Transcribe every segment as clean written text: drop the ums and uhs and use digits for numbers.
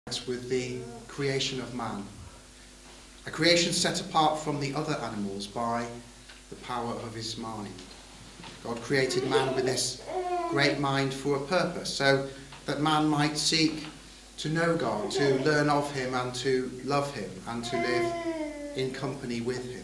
with the creation of man. A creation set apart from the other animals by the power of his mind. God created man with this great mind for a purpose, so that man might seek to know God, to learn of him and to love him and to live in company with him.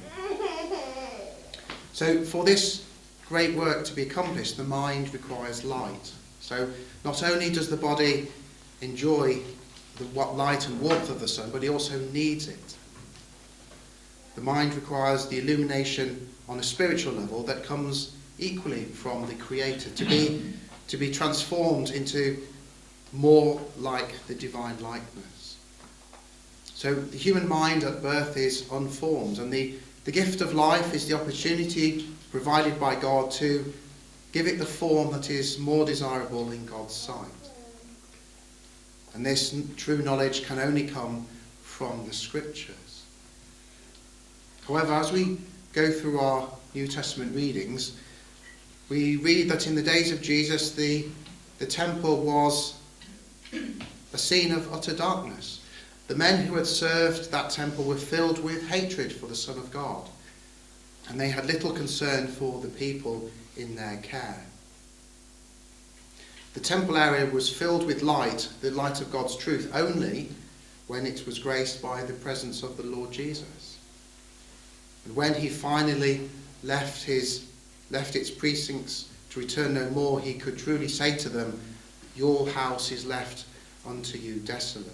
So for this great work to be accomplished, the mind requires light. So not only does the body enjoy the light and warmth of the sun, but it also needs it. The mind requires the illumination on a spiritual level that comes equally from the Creator, to be transformed into more like the divine likeness. So the human mind at birth is unformed, and the gift of life is the opportunity provided by God to give it the form that is more desirable in God's sight. And this true knowledge can only come from the Scriptures. However, as we go through our New Testament readings, we read that in the days of Jesus, the temple was a scene of utter darkness. The men who had served that temple were filled with hatred for the Son of God, and they had little concern for the people in their care. The temple area was filled with light, the light of God's truth, only when it was graced by the presence of the Lord Jesus. And when he finally left its precincts to return no more, he could truly say to them, "Your house is left unto you desolate."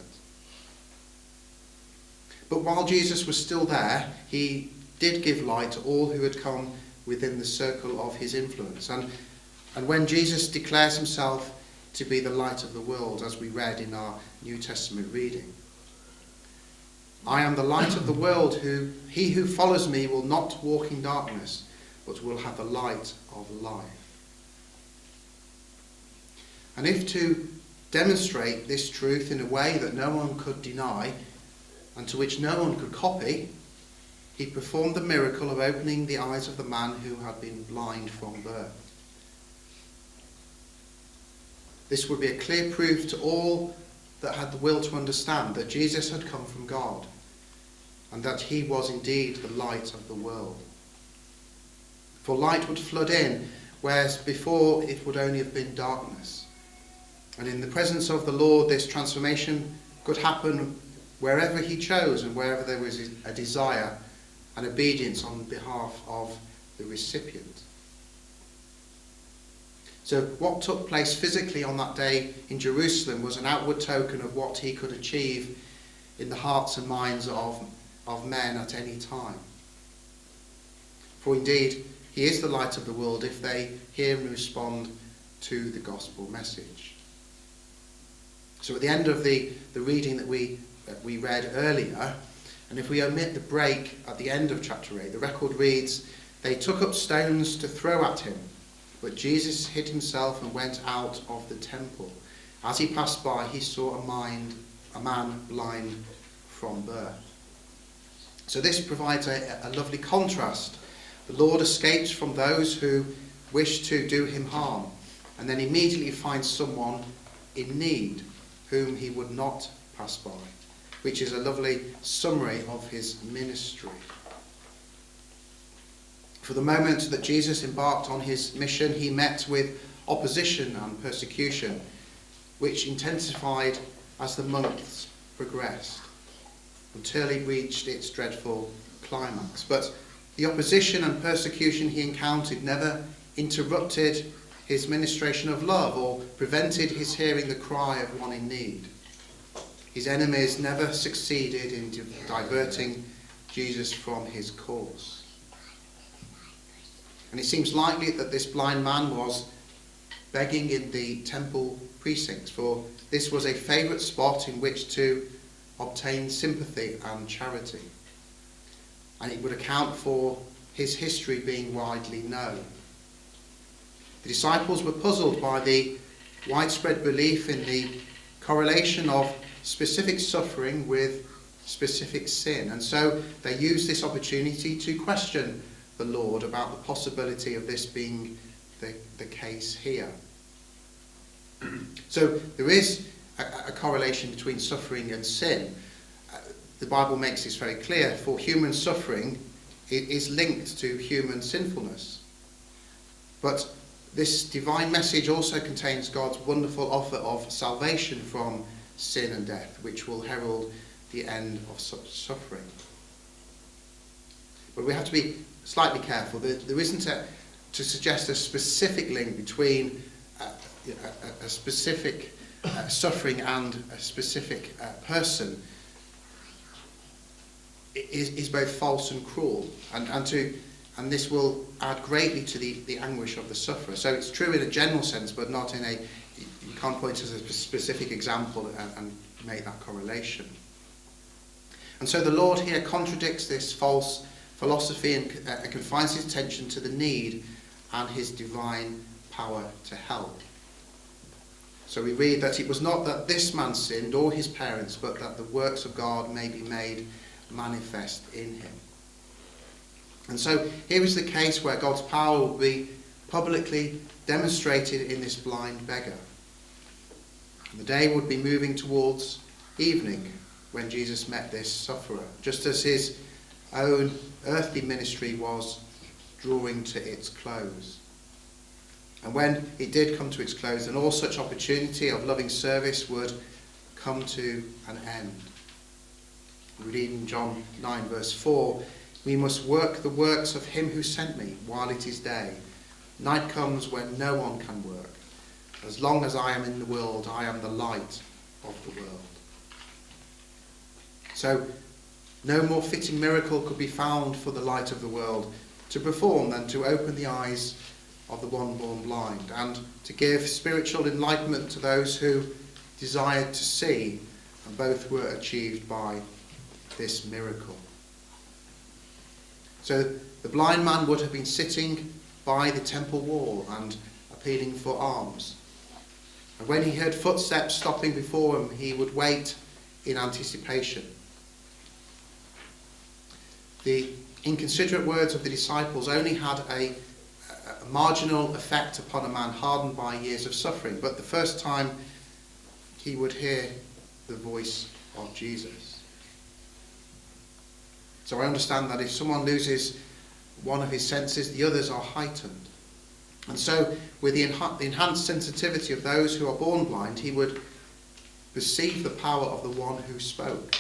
But while Jesus was still there, he did give light to all who had come within the circle of his influence. And when Jesus declares himself to be the light of the world, as we read in our New Testament reading, "I am the light of the world. He who follows me will not walk in darkness, but will have the light of life." And if to demonstrate this truth in a way that no one could deny and to which no one could copy, he performed the miracle of opening the eyes of the man who had been blind from birth. This would be a clear proof to all that had the will to understand that Jesus had come from God and that he was indeed the light of the world. For light would flood in, whereas before it would only have been darkness. And in the presence of the Lord, this transformation could happen wherever he chose and wherever there was a desire and obedience on behalf of the recipient. So what took place physically on that day in Jerusalem was an outward token of what he could achieve in the hearts and minds of men at any time. For indeed, he is the light of the world if they hear and respond to the gospel message. So at the end of the reading that we read earlier, and if we omit the break at the end of chapter 8, the record reads, "They took up stones to throw at him, but Jesus hid himself and went out of the temple. As he passed by, he saw a man blind from birth." So this provides a lovely contrast. The Lord escapes from those who wish to do him harm, and then immediately finds someone in need whom he would not pass by, which is a lovely summary of his ministry. For the moment that Jesus embarked on his mission, he met with opposition and persecution, which intensified as the months progressed, until he reached its dreadful climax. But the opposition and persecution he encountered never interrupted his ministration of love or prevented his hearing the cry of one in need. His enemies never succeeded in diverting Jesus from his course. And it seems likely that this blind man was begging in the temple precincts, for this was a favourite spot in which to obtain sympathy and charity. And it would account for his history being widely known. The disciples were puzzled by the widespread belief in the correlation of specific suffering with specific sin, and so they used this opportunity to question the Lord about the possibility of this being the case here. So there is a correlation between suffering and sin. The Bible makes this very clear, for human suffering is linked to human sinfulness. But this divine message also contains God's wonderful offer of salvation from sin and death, which will herald the end of such suffering. But we have to be slightly careful. There isn't to suggest a specific link between a specific suffering and a specific person is both false and cruel, and this will add greatly to the anguish of the sufferer. So it's true in a general sense, but not in you can't point to a specific example and make that correlation. And so the Lord here contradicts this false philosophy and confines his attention to the need and his divine power to help. So we read that it was not that this man sinned or his parents, but that the works of God may be made manifest in him. And so here is the case where God's power will be publicly demonstrated in this blind beggar. And the day would be moving towards evening when Jesus met this sufferer, just as his own earthly ministry was drawing to its close. And when it did come to its close, then all such opportunity of loving service would come to an end. We read in John 9 verse 4, "We must work the works of him who sent me while it is day. Night comes when no one can work. As long as I am in the world, I am the light of the world." So no more fitting miracle could be found for the light of the world to perform than to open the eyes of the one born blind, and to give spiritual enlightenment to those who desired to see, and both were achieved by this miracle. So the blind man would have been sitting by the temple wall and appealing for alms. And when he heard footsteps stopping before him, he would wait in anticipation. The inconsiderate words of the disciples only had a marginal effect upon a man hardened by years of suffering, but the first time he would hear the voice of Jesus. So I understand that if someone loses one of his senses, the others are heightened. And so with the enhanced sensitivity of those who are born blind, he would perceive the power of the one who spoke.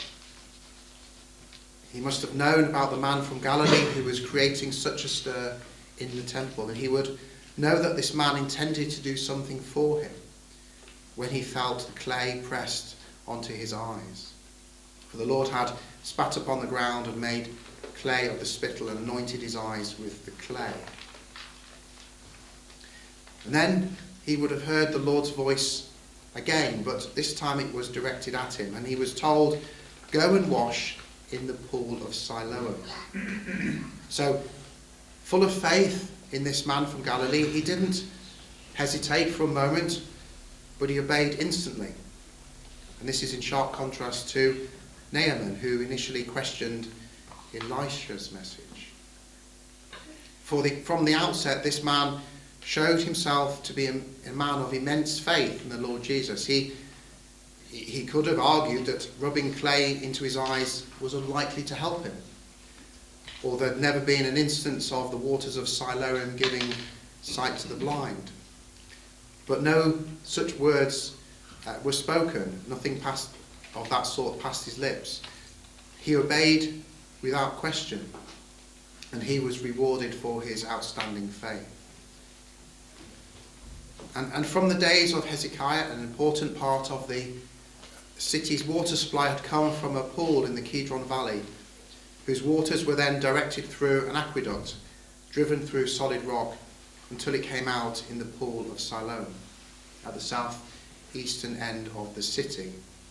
He must have known about the man from Galilee who was creating such a stir in the temple, and he would know that this man intended to do something for him when he felt the clay pressed onto his eyes. For the Lord had spat upon the ground and made clay of the spittle and anointed his eyes with the clay. And then he would have heard the Lord's voice again, but this time it was directed at him, and he was told, "Go and wash in the pool of Siloam." So, full of faith in this man from Galilee, he didn't hesitate for a moment, but he obeyed instantly. And this is in sharp contrast to Naaman, who initially questioned Elisha's message. From the outset, this man showed himself to be a man of immense faith in the Lord Jesus. He could have argued that rubbing clay into his eyes was unlikely to help him, or there had never been an instance of the waters of Siloam giving sight to the blind. But no such words were spoken. Nothing of that sort passed his lips. He obeyed without question, and he was rewarded for his outstanding faith. And from the days of Hezekiah, an important part of the city's water supply had come from a pool in the Kidron Valley, whose waters were then directed through an aqueduct, driven through solid rock, until it came out in the pool of Siloam, at the southeastern end of the city.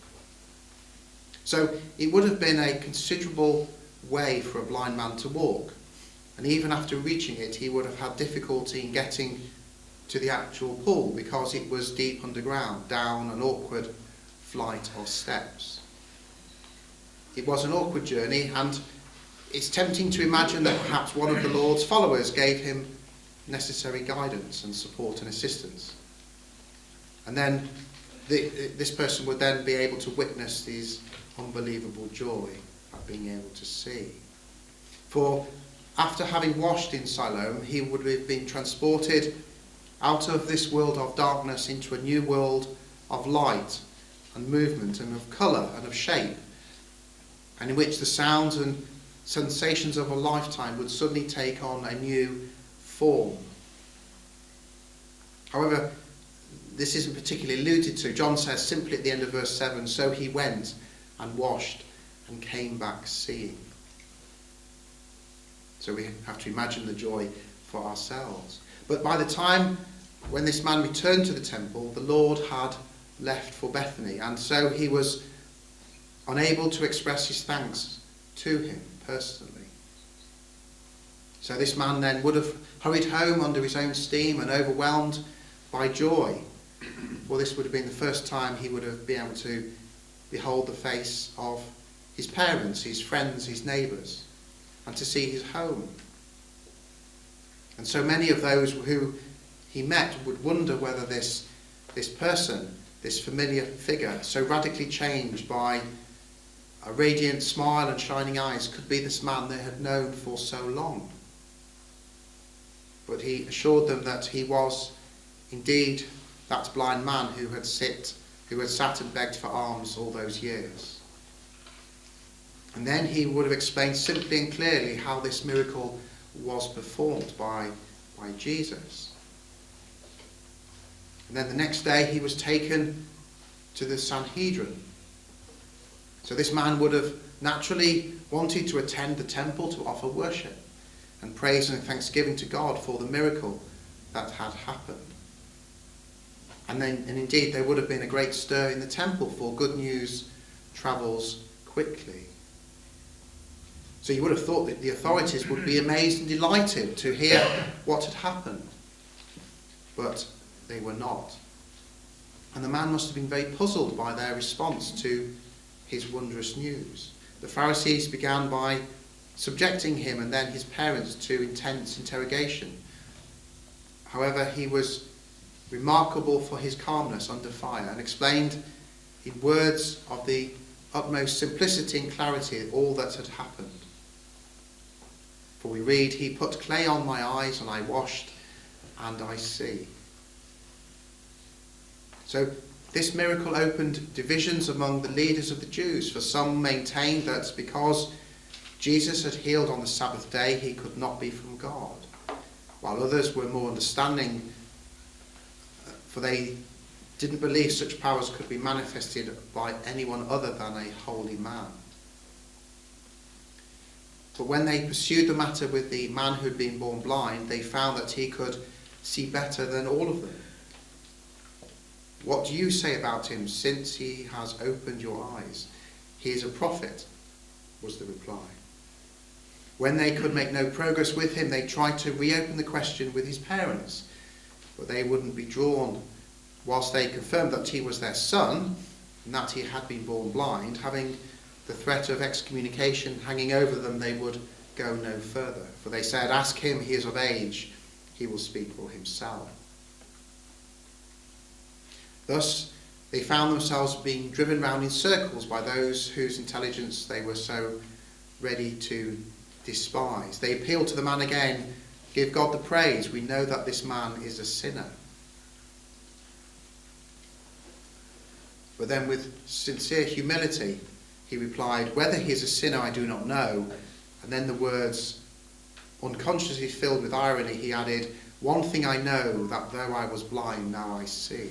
So it would have been a considerable way for a blind man to walk, and even after reaching it, he would have had difficulty in getting to the actual pool, because it was deep underground, down an awkward flight of steps. It was an awkward journey, and it's tempting to imagine that perhaps one of the Lord's followers gave him necessary guidance and support and assistance. And then this person would then be able to witness his unbelievable joy at being able to see. For after having washed in Siloam, he would have been transported out of this world of darkness into a new world of light and movement and of colour and of shape, and in which the sounds and sensations of a lifetime would suddenly take on a new form. However, this isn't particularly alluded to. John says simply at the end of verse 7, so he went and washed and came back seeing. So we have to imagine the joy for ourselves. But by the time when this man returned to the temple, the Lord had left for Bethany, and so he was unable to express his thanks to him personally. So this man then would have hurried home under his own steam and overwhelmed by joy, for this would have been the first time he would have been able to behold the face of his parents, his friends, his neighbours, and to see his home. And so many of those who he met would wonder whether this person, this familiar figure, so radically changed by a radiant smile and shining eyes, could be this man they had known for so long. But he assured them that he was indeed that blind man who had sat and begged for alms all those years. And then he would have explained simply and clearly how this miracle was performed by Jesus. And then the next day he was taken to the Sanhedrin. So this man would have naturally wanted to attend the temple to offer worship and praise and thanksgiving to God for the miracle that had happened. And indeed there would have been a great stir in the temple, for good news travels quickly. So you would have thought that the authorities would be amazed and delighted to hear what had happened. But they were not. And the man must have been very puzzled by their response to his wondrous news. The Pharisees began by subjecting him and then his parents to intense interrogation. However, he was remarkable for his calmness under fire and explained in words of the utmost simplicity and clarity all that had happened. For we read, he put clay on my eyes and I washed and I see. So this miracle opened divisions among the leaders of the Jews, for some maintained that because Jesus had healed on the Sabbath day, he could not be from God, while others were more understanding, for they didn't believe such powers could be manifested by anyone other than a holy man. But when they pursued the matter with the man who had been born blind, they found that he could see better than all of them. What do you say about him, since he has opened your eyes? He is a prophet, was the reply. When they could make no progress with him, they tried to reopen the question with his parents, but they wouldn't be drawn. Whilst they confirmed that he was their son, and that he had been born blind, having the threat of excommunication hanging over them, they would go no further. For they said, ask him, he is of age, he will speak for himself. Thus, they found themselves being driven round in circles by those whose intelligence they were so ready to despise. They appealed to the man again, give God the praise, we know that this man is a sinner. But then with sincere humility, he replied, whether he is a sinner I do not know. And then the words, unconsciously filled with irony, he added, one thing I know, that though I was blind, now I see.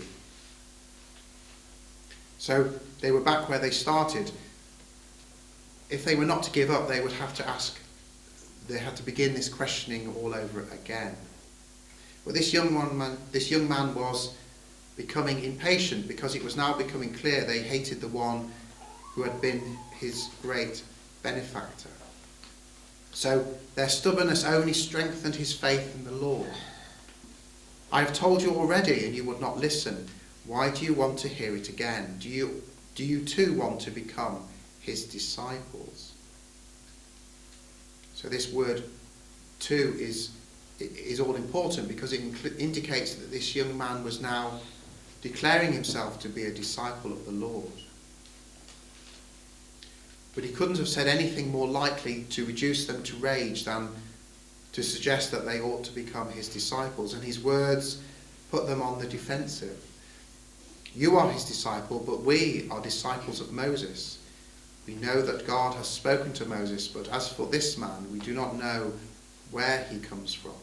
So they were back where they started. If they were not to give up, they would have to they had to begin this questioning all over again. But this young man was becoming impatient, because it was now becoming clear they hated the one who had been his great benefactor. So their stubbornness only strengthened his faith in the Lord. I have told you already, and you would not listen. Why do you want to hear it again? Do you too want to become his disciples? So this word "too" is all important, because it indicates that this young man was now declaring himself to be a disciple of the Lord. But he couldn't have said anything more likely to reduce them to rage than to suggest that they ought to become his disciples, and his words put them on the defensive. You are his disciple, but we are disciples of Moses. We know that God has spoken to Moses, but as for this man, we do not know where he comes from.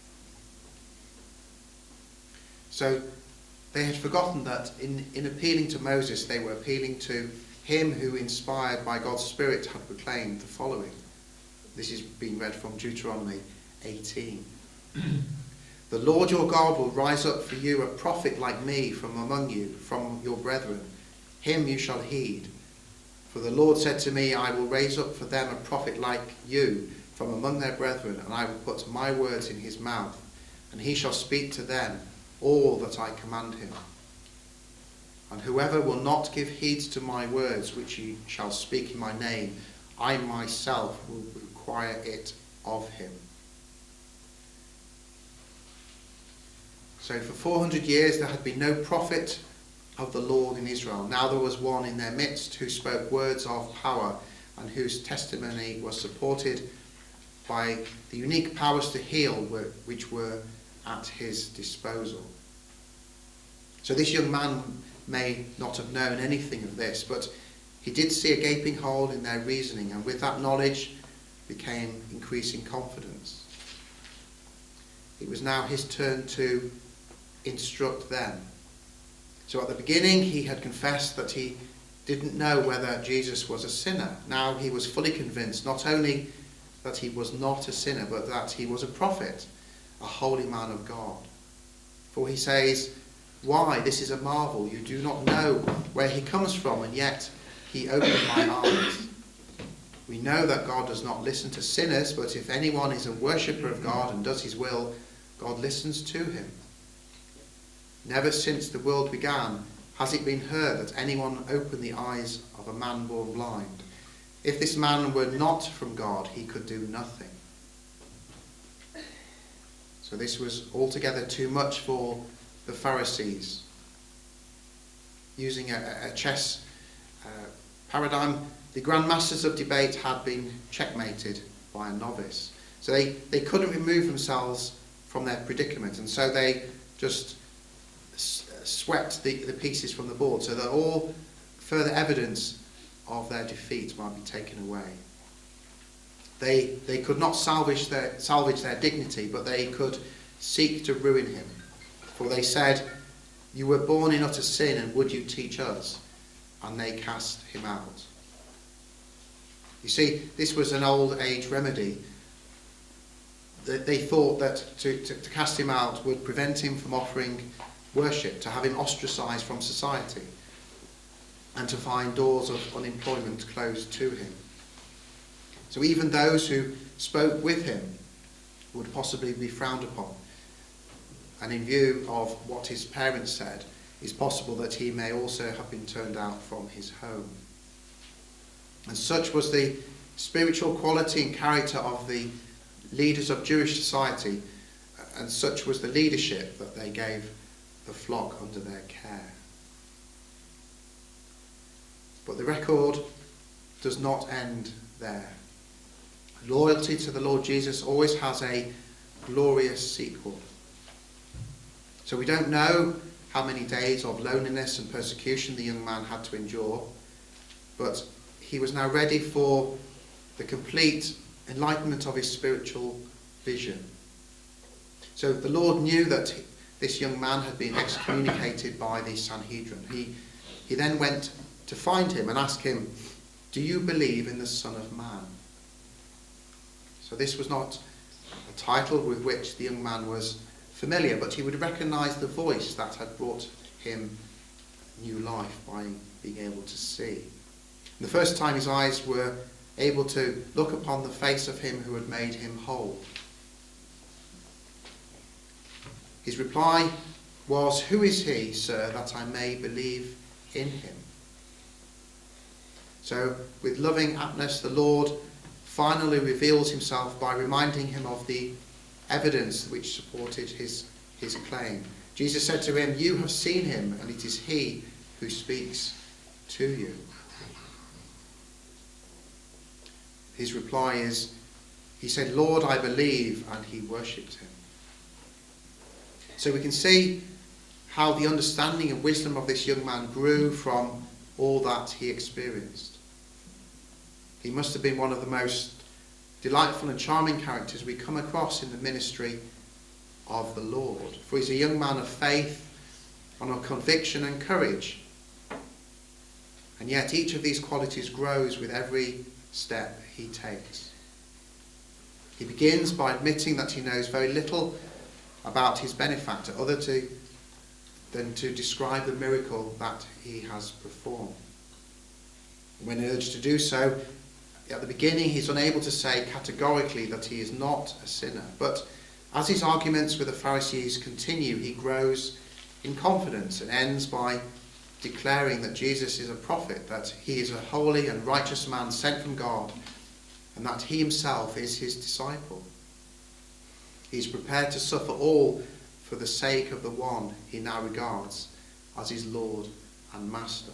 So they had forgotten that in appealing to Moses, they were appealing to him who, inspired by God's Spirit, had proclaimed the following. This is being read from Deuteronomy 18. The Lord your God will rise up for you a prophet like me from among you, from your brethren. Him you shall heed. For the Lord said to me, I will raise up for them a prophet like you from among their brethren, and I will put my words in his mouth, and he shall speak to them all that I command him. And whoever will not give heed to my words, which he shall speak in my name, I myself will require it of him. So for 400 years there had been no prophet of the Lord in Israel. Now there was one in their midst who spoke words of power and whose testimony was supported by the unique powers to heal which were at his disposal. So this young man may not have known anything of this, but he did see a gaping hole in their reasoning, and with that knowledge became increasing confidence. It was now his turn to instruct them. So at the beginning he had confessed that he didn't know whether Jesus was a sinner. Now he was fully convinced not only that he was not a sinner, but that he was a prophet, a holy man of God. For he says, why, this is a marvel. You do not know where he comes from, and yet he opened my eyes. We know that God does not listen to sinners, but if anyone is a worshipper of God and does his will, God listens to him. Never since the world began has it been heard that anyone opened the eyes of a man born blind. If this man were not from God, he could do nothing. So this was altogether too much for the Pharisees. Using a chess paradigm, the grand masters of debate had been checkmated by a novice. So they couldn't remove themselves from their predicament, and so they just swept the pieces from the board so that all further evidence of their defeat might be taken away. They could not salvage their dignity, but they could seek to ruin him. For they said, you were born in utter sin, and would you teach us? And they cast him out. You see, this was an old age remedy. They thought that to cast him out would prevent him from offering worship, to have him ostracised from society, and to find doors of unemployment closed to him. So even those who spoke with him would possibly be frowned upon. And in view of what his parents said, it's possible that he may also have been turned out from his home. And such was the spiritual quality and character of the leaders of Jewish society, and such was the leadership that they gave the flock under their care. But the record does not end there. Loyalty to the Lord Jesus always has a glorious sequel. So we don't know how many days of loneliness and persecution the young man had to endure, but he was now ready for the complete enlightenment of his spiritual vision. So the Lord knew that this young man had been excommunicated by the Sanhedrin. He then went to find him and ask him, do you believe in the Son of Man? So this was not a title with which the young man was familiar, but he would recognize the voice that had brought him new life by being able to see. And the first time his eyes were able to look upon the face of him who had made him whole. His reply was, who is he, sir, that I may believe in him? So with loving aptness, the Lord finally reveals himself by reminding him of the evidence which supported his claim. Jesus said to him, "You have seen him, and it is he who speaks to you." His reply is, he said, "Lord, I believe," and he worshipped him. So we can see how the understanding and wisdom of this young man grew from all that he experienced. He must have been one of the most delightful and charming characters we come across in the ministry of the Lord. For he's a young man of faith, and of conviction and courage. And yet each of these qualities grows with every step he takes. He begins by admitting that he knows very little about his benefactor, other than to describe the miracle that he has performed. When urged to do so, at the beginning he's unable to say categorically that he is not a sinner. But as his arguments with the Pharisees continue, he grows in confidence and ends by declaring that Jesus is a prophet, that he is a holy and righteous man sent from God, and that he himself is his disciple. He is prepared to suffer all for the sake of the one he now regards as his Lord and Master.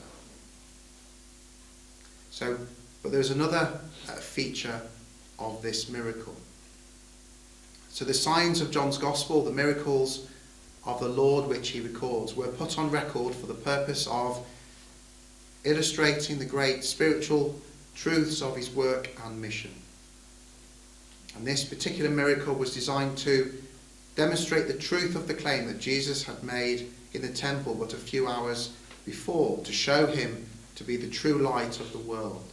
But there's another feature of this miracle. So the signs of John's Gospel, the miracles of the Lord which he records, were put on record for the purpose of illustrating the great spiritual truths of his work and mission. And this particular miracle was designed to demonstrate the truth of the claim that Jesus had made in the temple but a few hours before, to show him to be the true light of the world.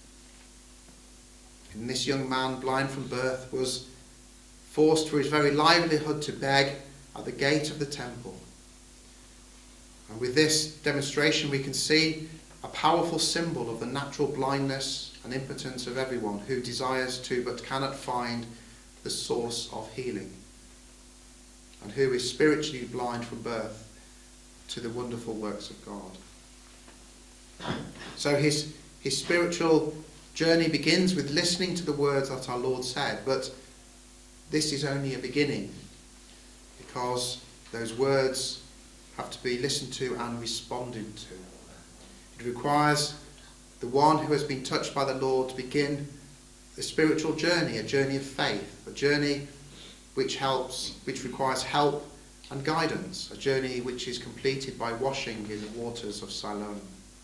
And this young man, blind from birth, was forced for his very livelihood to beg at the gate of the temple. And with this demonstration we can see a powerful symbol of the natural blindness and impotence of everyone who desires to but cannot find the source of healing, and who is spiritually blind from birth to the wonderful works of God. So his spiritual journey begins with listening to the words that our Lord said, but this is only a beginning, because those words have to be listened to and responded to. It requires the one who has been touched by the Lord to begin a spiritual journey, a journey of faith, a journey which requires help and guidance, a journey which is completed by washing in the waters of Siloam.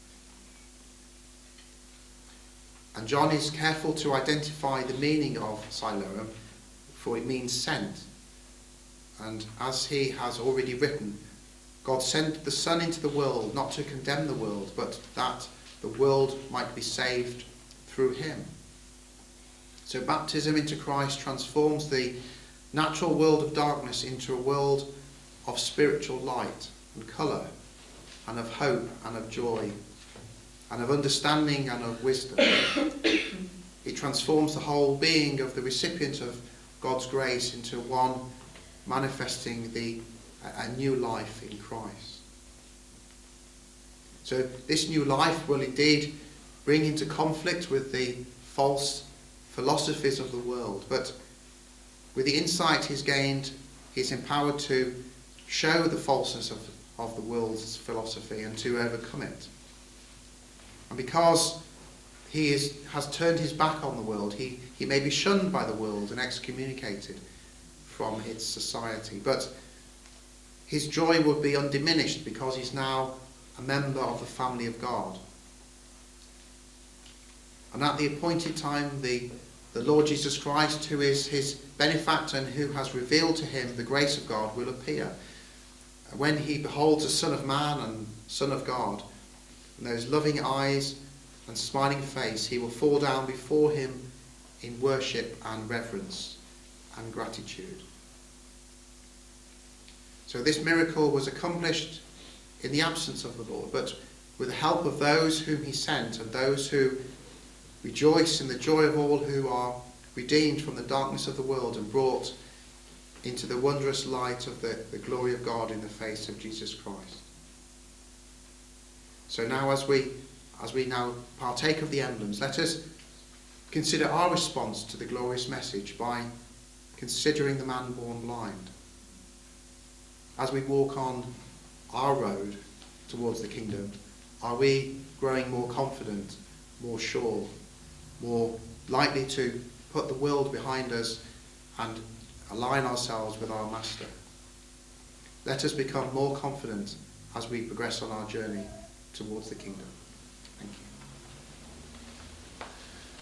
And John is careful to identify the meaning of Siloam, for it means sent. And as he has already written, God sent the Son into the world not to condemn the world, but that the world might be saved through him. So baptism into Christ transforms the natural world of darkness into a world of spiritual light and colour, and of hope and of joy, and of understanding and of wisdom. It transforms the whole being of the recipient of God's grace into one manifesting a new life in Christ. So this new life will indeed bring into conflict with the false philosophies of the world, but with the insight he's gained, he's empowered to show the falseness of the world's philosophy and to overcome it. And because he has turned his back on the world, he may be shunned by the world and excommunicated from its society, but his joy would be undiminished because he's now a member of the family of God. And at the appointed time, the Lord Jesus Christ, who is his benefactor and who has revealed to him the grace of God, will appear. When he beholds the Son of Man and Son of God, and those loving eyes and smiling face, he will fall down before him in worship and reverence and gratitude. So this miracle was accomplished in the absence of the Lord, but with the help of those whom he sent, and those who rejoice in the joy of all who are redeemed from the darkness of the world and brought into the wondrous light of the glory of God in the face of Jesus Christ. So now as we now partake of the emblems, let us consider our response to the glorious message by considering the man born blind. as we walk on our road towards the kingdom, are we growing more confident, more sure, more likely to put the world behind us and align ourselves with our Master? Let us become more confident as we progress on our journey towards the kingdom. Thank you.